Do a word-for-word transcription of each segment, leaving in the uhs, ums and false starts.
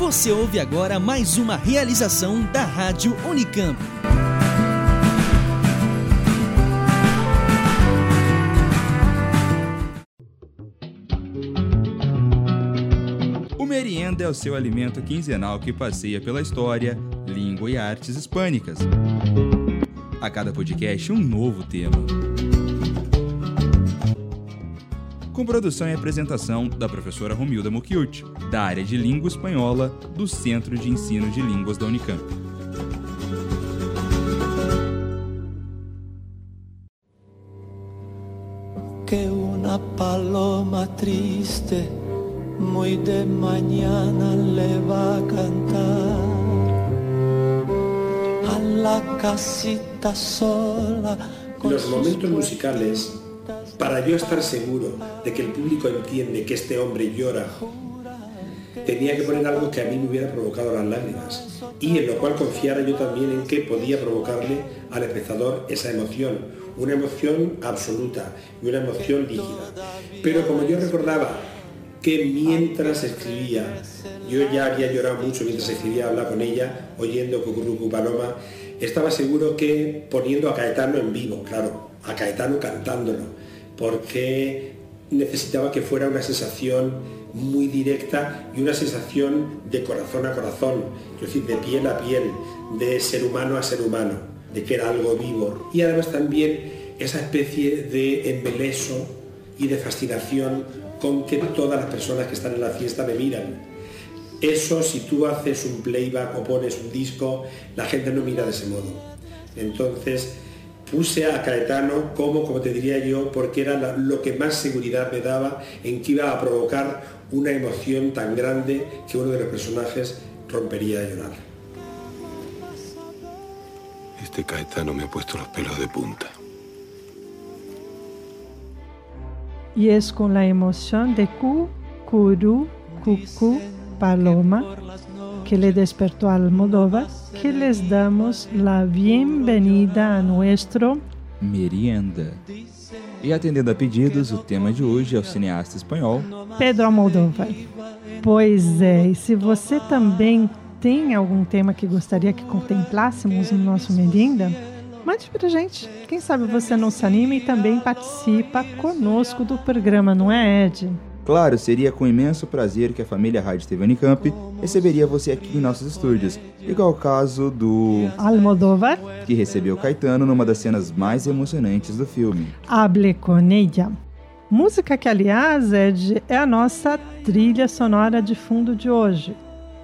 Você ouve agora mais uma realização da Rádio Unicamp. O Merienda é o seu alimento quinzenal que passeia pela história, língua e artes hispânicas. A cada podcast, um novo tema. Com produção e apresentação da professora Romilda Mucchiuti, da área de Língua Espanhola do Centro de Ensino de Línguas da Unicamp. Que una paloma triste muy de mañana le va a cantar a la casita sola. Los momentos musicales, para yo estar seguro de que el público entiende que este hombre llora, tenía que poner algo que a mí me hubiera provocado las lágrimas y en lo cual confiara yo también en que podía provocarle al espectador esa emoción, una emoción absoluta y una emoción líquida. Pero como yo recordaba que mientras escribía, yo ya había llorado mucho mientras escribía, hablaba con ella, oyendo Cucurrucu Paloma, estaba seguro que poniendo a Caetano en vivo, claro, a Caetano cantándolo, porque necesitaba que fuera una sensación muy directa y una sensación de corazón a corazón, es decir, de piel a piel, de ser humano a ser humano, de que era algo vivo. Y además también esa especie de embeleso y de fascinación con que todas las personas que están en la fiesta me miran. Eso, si tú haces un playback o pones un disco, la gente no mira de ese modo. Entonces, puse a Caetano como, como te diría yo, porque era la, lo que más seguridad me daba en que iba a provocar una emoción tan grande que uno de los personajes rompería a llorar. Este Caetano me ha puesto los pelos de punta. Y es con la emoción de Cucurú, Cucú, Paloma, que le despertó a Almodóvar, que les damos la bienvenida a nuestro Merienda. E atendendo a pedidos, o tema de hoje é o cineasta espanhol Pedro Almodóvar. Pois é, e se você também tem algum tema que gostaria que contemplássemos no nosso Merienda, mande pra gente. Quem sabe você não se anima e também participa conosco do programa, não é, Ed? Claro, seria com imenso prazer que a família Rádio T V Unicamp receberia você aqui em nossos estúdios, igual ao caso do Almodóvar, que recebeu Caetano numa das cenas mais emocionantes do filme. Hable con ella. Música que, aliás, Ed, é a nossa trilha sonora de fundo de hoje.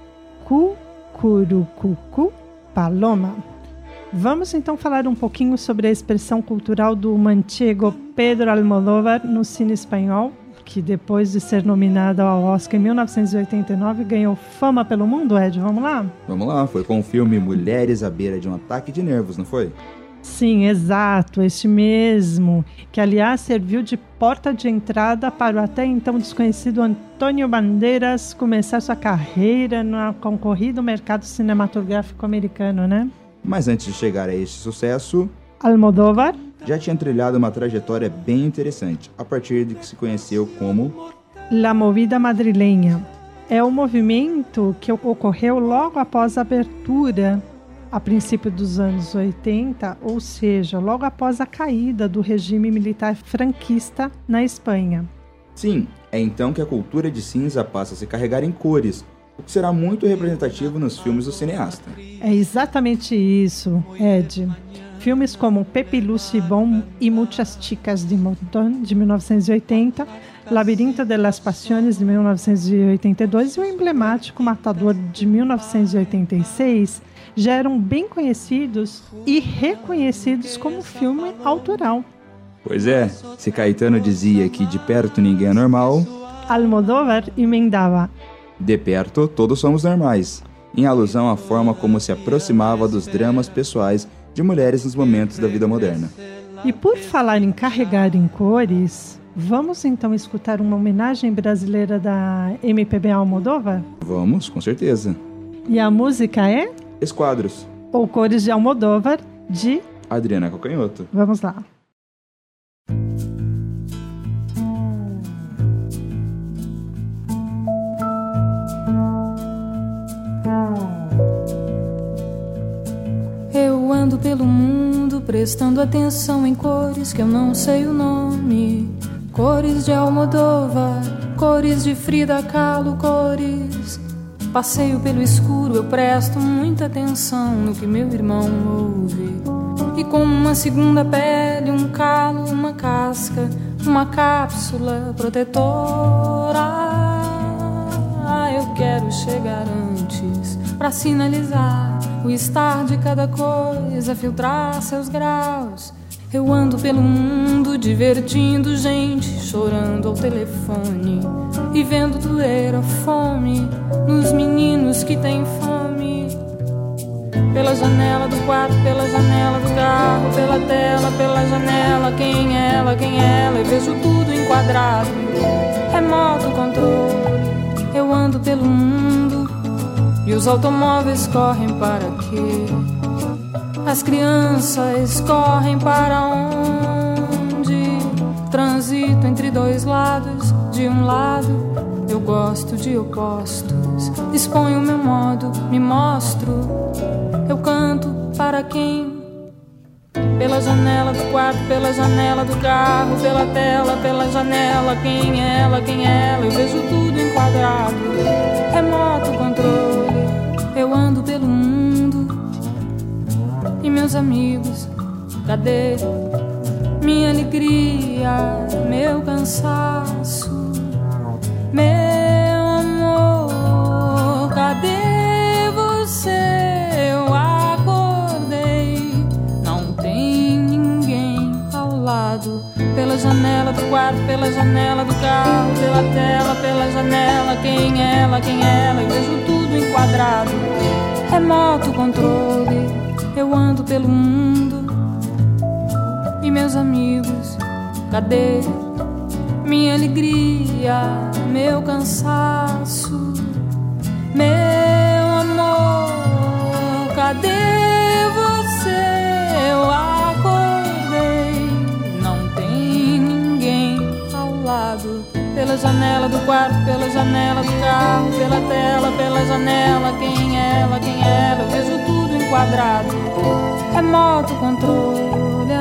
Cucurucucu Paloma. Vamos então falar um pouquinho sobre a expressão cultural do manchego Pedro Almodóvar no cine espanhol, que depois de ser nominado ao Oscar em mil novecentos e oitenta e nove ganhou fama pelo mundo, Ed. Vamos lá? Vamos lá, foi com o filme Mulheres à Beira de um Ataque de Nervos, não foi? Sim, exato, este mesmo, que aliás serviu de porta de entrada para o até então desconhecido Antônio Bandeiras começar sua carreira no concorrido mercado cinematográfico americano, né? Mas antes de chegar a este sucesso, Almodóvar já tinha trilhado uma trajetória bem interessante, a partir de que se conheceu como La Movida Madrilenha. É o movimento que ocorreu logo após a abertura, a princípio dos anos oitenta, ou seja, logo após a caída do regime militar franquista na Espanha. Sim, é então que a cultura de cinza passa a se carregar em cores, o que será muito representativo nos filmes do cineasta. É exatamente isso, Ed. Filmes como Pepe Lucibón e Muchas Chicas de Montón, de mil novecentos e oitenta, Labirinto de las Pasiones, de mil novecentos e oitenta e dois, e o emblemático Matador, de mil novecentos e oitenta e seis, já eram bem conhecidos e reconhecidos como filme autoral. Pois é, se Caetano dizia que de perto ninguém é normal, Almodóvar emendava: de perto todos somos normais, em alusão à forma como se aproximava dos dramas pessoais de mulheres nos momentos da vida moderna. E por falar em carregar em cores, vamos então escutar uma homenagem brasileira da M P B Almodóvar? Vamos, com certeza. E a música é? Esquadros. Ou Cores de Almodóvar, de Adriana Calcanhoto. Vamos lá. prestando atenção em cores que eu não sei o nome. Cores de Almodóvar, cores de Frida Kahlo, cores. Passeio pelo escuro, eu presto muita atenção no que meu irmão ouve. E como uma segunda pele, um calo, uma casca, uma cápsula protetora. Eu quero chegar antes pra sinalizar o estar de cada coisa, filtrar seus graus. Eu ando pelo mundo divertindo gente, chorando ao telefone e vendo doer a fome nos meninos que têm fome. Pela janela do quarto, pela janela do carro, pela tela, pela janela. Quem é ela, quem é ela? Eu vejo tudo enquadrado. Remoto controle. Eu ando pelo mundo e os automóveis correm para quê? As crianças correm para onde? Transito entre dois lados. De um lado eu gosto de opostos. Exponho meu modo, me mostro. Eu canto para quem? Pela janela do quarto, pela janela do carro, pela tela, pela janela. Quem é ela, quem é ela? Eu vejo tudo enquadrado. Remoto controle. Eu ando pelo mundo. E meus amigos, cadê minha alegria, meu cansaço, meu amor? Cadê você? Eu acordei, não tem ninguém ao lado. Pela janela do quarto, pela janela do carro, pela tela, pela janela. Quem é ela, quem é ela? Eu vejo tudo enquadrado. Remoto controle. Eu ando pelo mundo. E meus amigos, cadê minha alegria, meu cansaço, meu amor? Cadê você? Eu acordei, não tem ninguém ao lado. Pela janela do quarto, pela janela do carro, pela tela, pela janela. Quem é ela, quem é ela? Eu vejo tudo enquadrado. Remoto controle.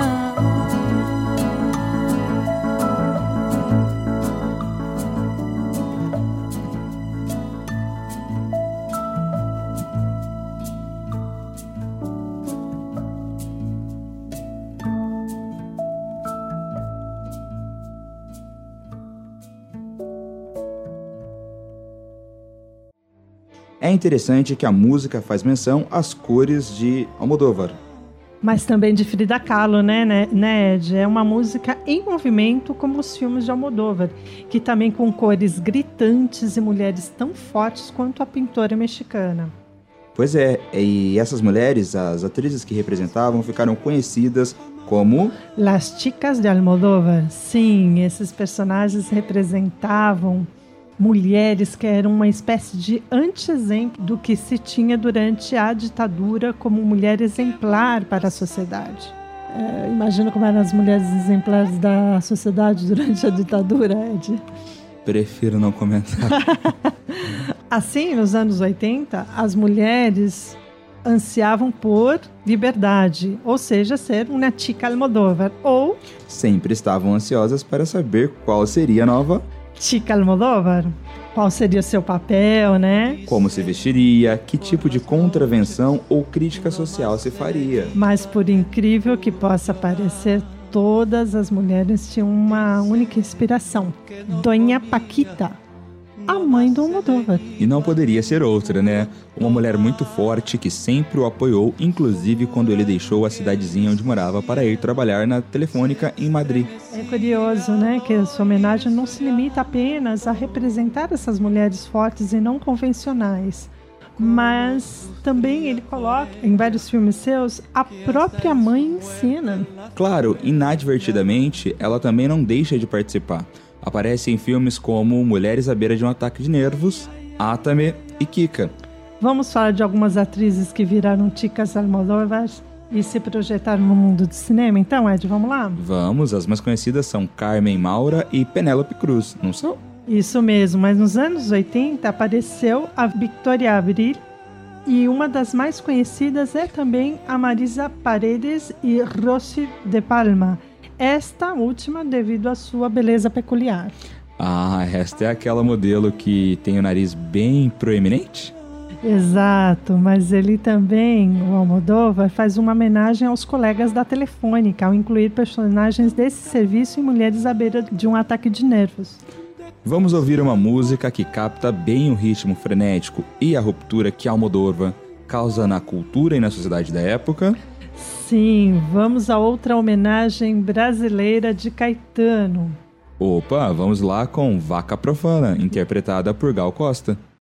É interessante que a música faz menção às cores de Almodóvar. Mas também de Frida Kahlo, né, né, Ed? É uma música em movimento como os filmes de Almodóvar, que também com cores gritantes e mulheres tão fortes quanto a pintora mexicana. Pois é, e essas mulheres, as atrizes que representavam, ficaram conhecidas como... Las Chicas de Almodóvar. Sim, esses personagens representavam mulheres que eram uma espécie de anti-exemplo do que se tinha durante a ditadura como mulher exemplar para a sociedade. É, imagina como eram as mulheres exemplares da sociedade durante a ditadura, Ed. Prefiro não comentar. Assim, nos anos oitenta, as mulheres ansiavam por liberdade, ou seja, ser uma chica Almodóvar, ou... sempre estavam ansiosas para saber qual seria a nova... Chica Almodóvar. Qual seria o seu papel, né? Como se vestiria, que tipo de contravenção ou crítica social se faria. Mas por incrível que possa parecer, todas as mulheres tinham uma única inspiração. Dona Paquita, a mãe do Almodóvar. E não poderia ser outra, né? Uma mulher muito forte que sempre o apoiou, inclusive quando ele deixou a cidadezinha onde morava para ir trabalhar na Telefônica em Madrid. É curioso, né, que a sua homenagem não se limita apenas a representar essas mulheres fortes e não convencionais, mas também ele coloca em vários filmes seus a própria mãe em cena. Claro, inadvertidamente, ela também não deixa de participar. Aparece em filmes como Mulheres à Beira de um Ataque de Nervos, Atame e Kika. Vamos falar de algumas atrizes que viraram chicas Almodóvar e se projetaram no mundo do cinema, então, Ed, vamos lá? Vamos, as mais conhecidas são Carmen Maura e Penélope Cruz, não são? Isso mesmo, mas nos anos oitenta apareceu a Victoria Abril E uma das mais conhecidas é também a Marisa Paredes e Rosy de Palma. Esta última devido à sua beleza peculiar. Ah, esta é aquela modelo que tem o nariz bem proeminente? Exato, mas ele também, o Almodóvar, faz uma homenagem aos colegas da Telefônica, ao incluir personagens desse serviço e mulheres à beira de um ataque de nervos. Vamos ouvir uma música que capta bem o ritmo frenético e a ruptura que Almodóvar causa na cultura e na sociedade da época. Sim, vamos a outra homenagem brasileira de Caetano. Opa, vamos lá com Vaca Profana, interpretada por Gal Costa.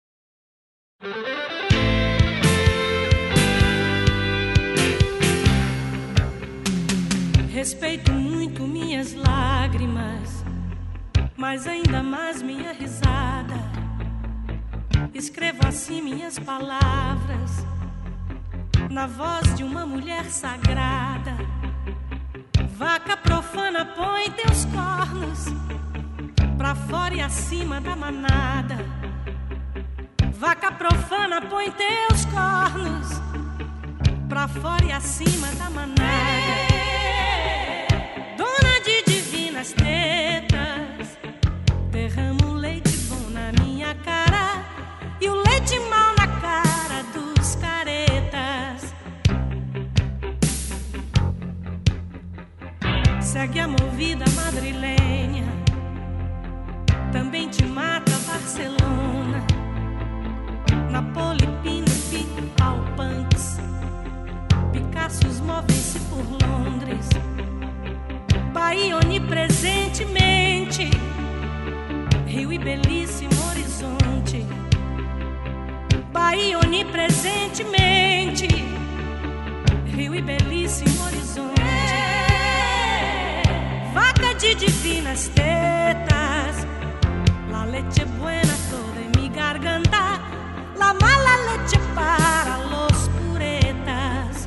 Respeito muito minhas lágrimas, mas ainda mais minha risada. Escrevo assim minhas palavras, na voz de uma mulher sagrada. Vaca profana, põe teus cornos pra fora e acima da manada. Vaca profana, põe teus cornos pra fora e acima da manada. Dona de divinas tetas, derramo leite bom na minha cara e o leite mal na cara dos caretas. Segue a movida madrilenha, também te mata Barcelona, Napoli, Pinopi, Alpantes, Picassos movem-se por Londres, Bahia onipresentemente, Rio e belíssimo horizonte. Bahia onipresentemente, Rio e belíssimo horizonte. Vaca de divinas tetas, la leche buena toda en mi garganta, la mala leche para los puretas.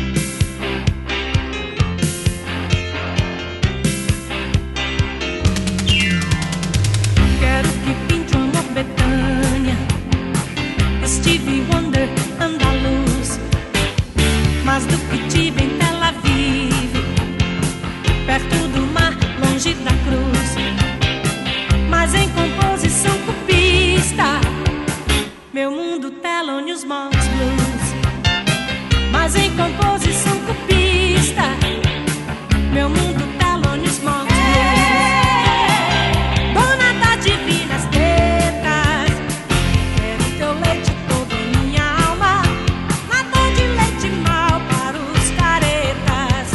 Quero que pinte um amor Betânia, Stevie Wonder, andaluz, mas do que tive em Tel Aviv, perto do mar, longe da cruz, mas em composição cubista, meu mundo Thelonious Monk Blues. Mas em composição cubista, meu mundo Thelonious Monk Blues. Dona das divinas tetas, quero teu leite todo em minha alma, nada de leite mal para os caretas.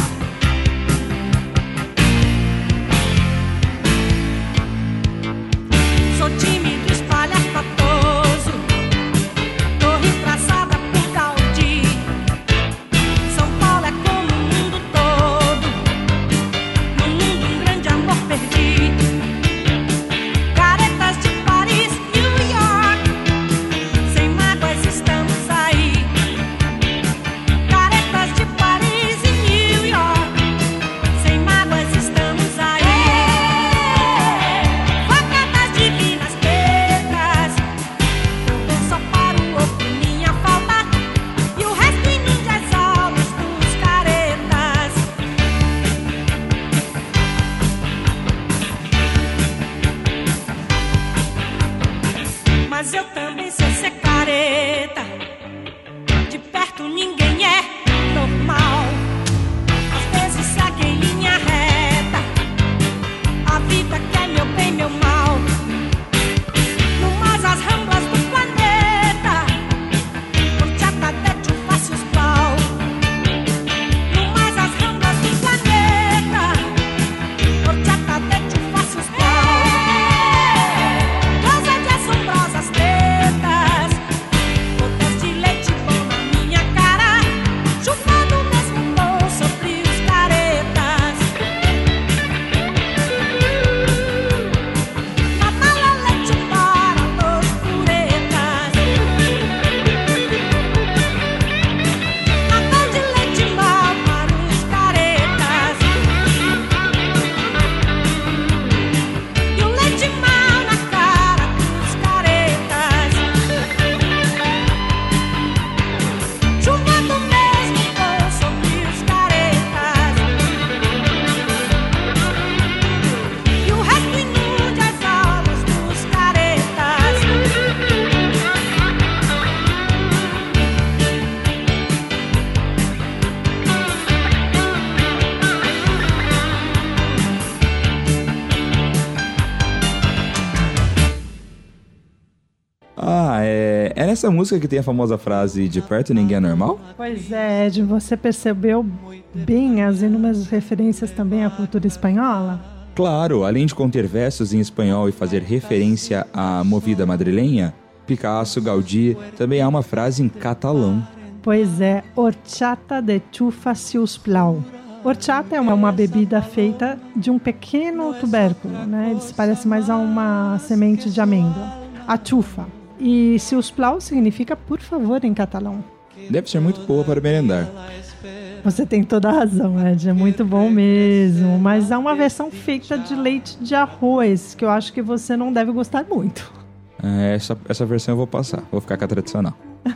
Sou tímido, espalhafatoso, torre traçada por Gaudí. São Paulo é como o mundo todo, no mundo um grande amor perdi. Caretas de Paris, New York, sem mágoas estamos aí. Caretas de Paris e New York, sem mágoas estamos aí. Vaca das divinas tetas, eu só para o outro minha falta e o resto inunde as almas dos caretas. Mas eu também sei ser careta, de perto ninguém é normal. Às vezes segue em linha reta, a vida quer meu bem, meu mal. No mais as ramblas do planeta, por te até te faço os pau. No mais as ramblas do planeta, por te até te faço os pau. Rosa de assombrosas tetas, Ah, é... é nessa música que tem a famosa frase de perto ninguém é normal? Pois é, Ed, você percebeu bem as inúmeras referências também à cultura espanhola? Claro, além de conter versos em espanhol e fazer referência à movida madrilenha, Picasso, Gaudí, também há uma frase em catalão. Pois é, horchata de chufa si us plau. Horchata é uma, uma bebida feita de um pequeno tubérculo, né? Ele se parece mais a uma semente de amêndoa, a chufa. E si us plau significa por favor em catalão. Deve ser muito boa para merendar. Você tem toda a razão, Ed, é muito bom mesmo. Mas há uma versão feita de leite de arroz, que eu acho que você não deve gostar muito. É, essa, essa versão eu vou passar, vou ficar com a tradicional.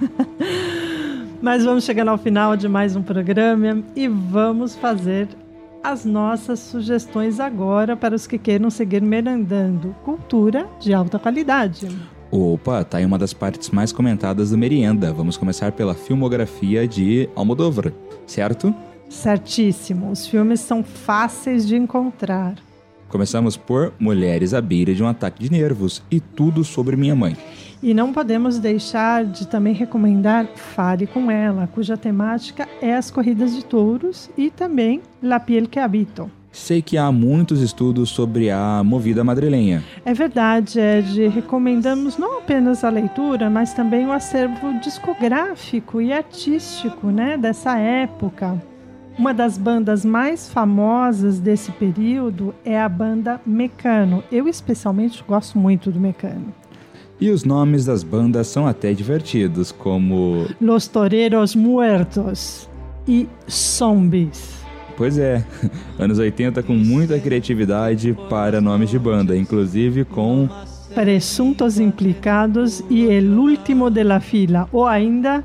Mas vamos chegando ao final de mais um programa e vamos fazer as nossas sugestões agora para os que queiram seguir merendando cultura de alta qualidade. Opa, tá aí uma das partes mais comentadas do Merienda. Vamos começar pela filmografia de Almodóvar, certo? Certíssimo, os filmes são fáceis de encontrar. Começamos por Mulheres à beira de um ataque de nervos e Tudo sobre Minha Mãe. E não podemos deixar de também recomendar Fale com Ela, cuja temática é as corridas de touros, e também La piel que habito. Sei que há muitos estudos sobre a movida madrilenha. É verdade, Ed. Recomendamos não apenas a leitura, mas também o acervo discográfico e artístico, né, dessa época. Uma das bandas mais famosas desse período é a banda Mecano. Eu especialmente gosto muito do Mecano. E os nomes das bandas são até divertidos, como Los Toreros Muertos e Zombies. Pois é, anos oitenta com muita criatividade para nomes de banda, inclusive com Presuntos Implicados e El Último de la Fila, ou ainda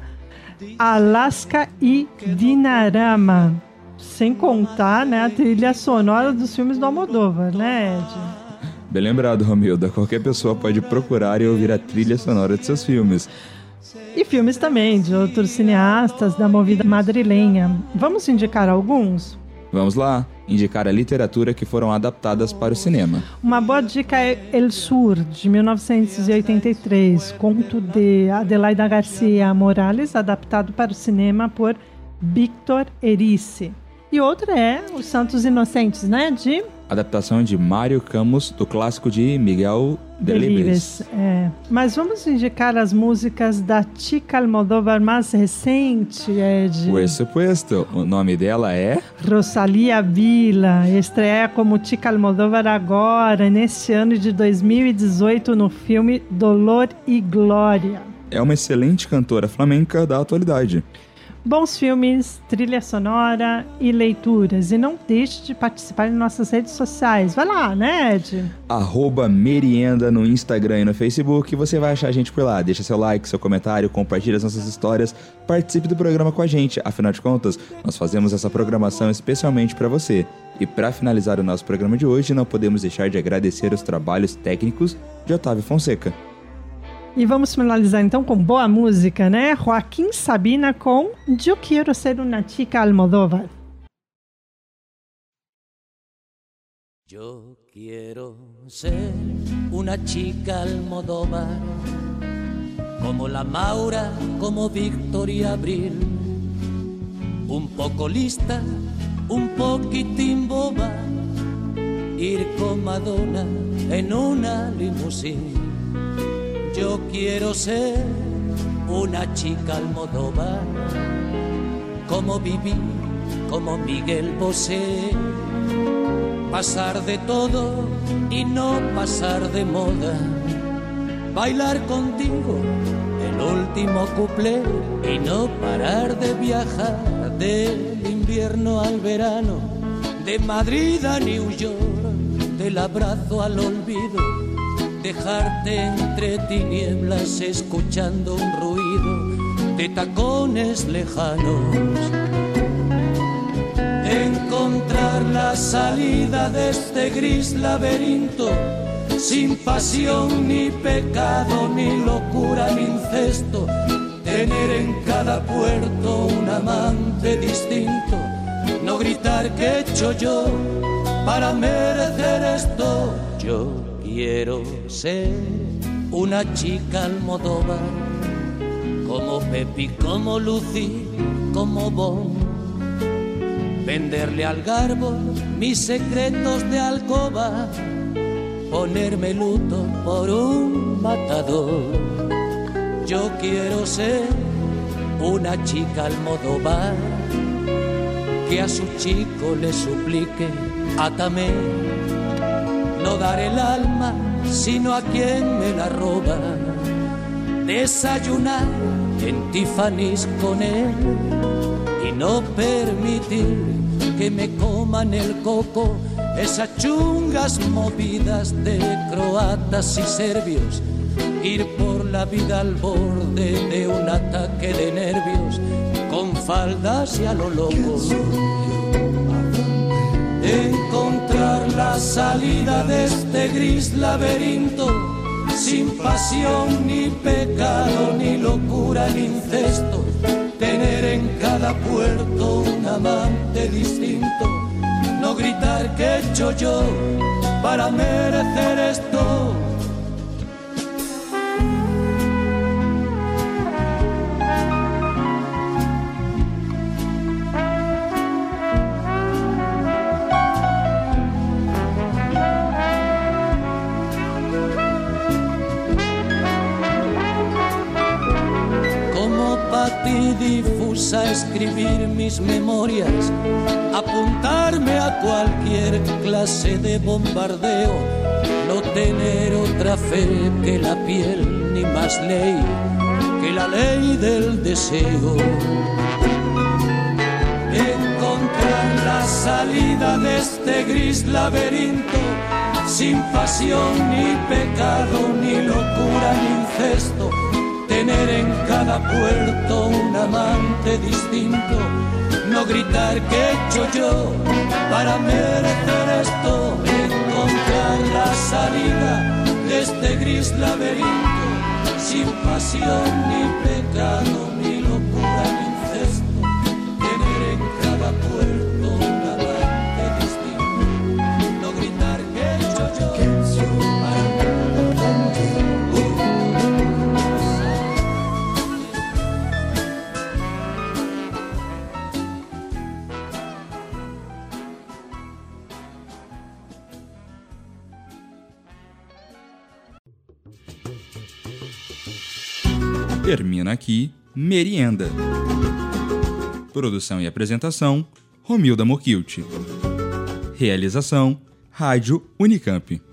Alaska e Dinarama. Sem contar, né, a trilha sonora dos filmes do Almodóvar, né, Ed? Bem lembrado, Romilda. Qualquer pessoa pode procurar e ouvir a trilha sonora de seus filmes. E filmes também de outros cineastas da movida madrilenha. Vamos indicar alguns? Vamos lá, indicar a literatura que foram adaptadas para o cinema. Uma boa dica é El Sur, de mil novecentos e oitenta e três, conto de Adelaida Garcia Morales, adaptado para o cinema por Víctor Erice. E outra é Os Santos Inocentes, né, de... Adaptação de Mário Camus, do clássico de Miguel Delibes. É. Mas vamos indicar as músicas da Chica Almodóvar mais recente, Ed. Por supuesto, o nome dela é... Rosalía Vila, estreia como Chica Almodóvar agora, neste ano de dois mil e dezoito, no filme Dolor e Glória. É uma excelente cantora flamenca da atualidade. Bons filmes, trilha sonora e leituras. E não deixe de participar em nossas redes sociais. Vai lá, né, Ed? Arroba Merienda no Instagram e no Facebook. Você vai achar a gente por lá. Deixa seu like, seu comentário, compartilha as nossas histórias. Participe do programa com a gente. Afinal de contas, nós fazemos essa programação especialmente para você. E para finalizar o nosso programa de hoje, não podemos deixar de agradecer os trabalhos técnicos de Otávio Fonseca. E vamos finalizar então com boa música, né? Joaquim Sabina com Eu Quero Ser Una Chica Almodóvar. Yo quiero ser una chica Almodóvar, como la Maura, como Victoria Abril, un poco lista, un poquitín boba, ir con Madonna en una limusina. Yo quiero ser una chica Almodóvar, como Vivi, como Miguel Bosé, pasar de todo y no pasar de moda, bailar contigo el último cuplé y no parar de viajar del invierno al verano, de Madrid a New York, del abrazo al olvido, dejarte entre tinieblas escuchando un ruido de tacones lejanos, encontrar la salida de este gris laberinto, sin pasión ni pecado, ni locura ni incesto, tener en cada puerto un amante distinto, no gritar que he hecho yo para merecer esto. Yo quiero ser una chica Almodóvar, como Pepi, como Lucy, como Bon. Venderle al garbo mis secretos de alcoba, ponerme luto por un matador. Yo quiero ser una chica Almodóvar, que a su chico le suplique, átame, no daré el alma sino a quien me la roba. Desayunar en Tiffany's con él y no permitir que me coman el coco esas chungas movidas de croatas y serbios. Ir por la vida al borde de un ataque de nervios, con faldas y a lo loco. Encontrar la salida de este gris laberinto, sin pasión, ni pecado, ni locura, ni incesto. Tener en cada puerto un amante distinto, no gritar que he hecho yo para merecer esto. Difusa, escribir mis memorias, apuntarme a cualquier clase de bombardeo, no tener otra fe que la piel, ni más ley que la ley del deseo. Encontrar la salida de este gris laberinto, sin pasión, ni pecado, ni locura, ni incesto. Tener en cada puerto un amante distinto, no gritar que he hecho yo para merecer esto. Encontrar la salida de este gris laberinto, sin pasión, ni pecado, ni locura, ni incesto. Tener en cada puerto un amante distinto, no gritar que he hecho yo para merecer esto. Termina aqui Merienda. Produção e apresentação, Romilda Mokilt. Realização, Rádio Unicamp.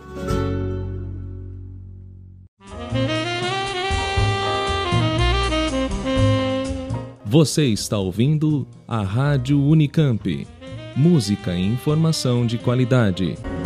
Você está ouvindo a Rádio Unicamp. Música e informação de qualidade.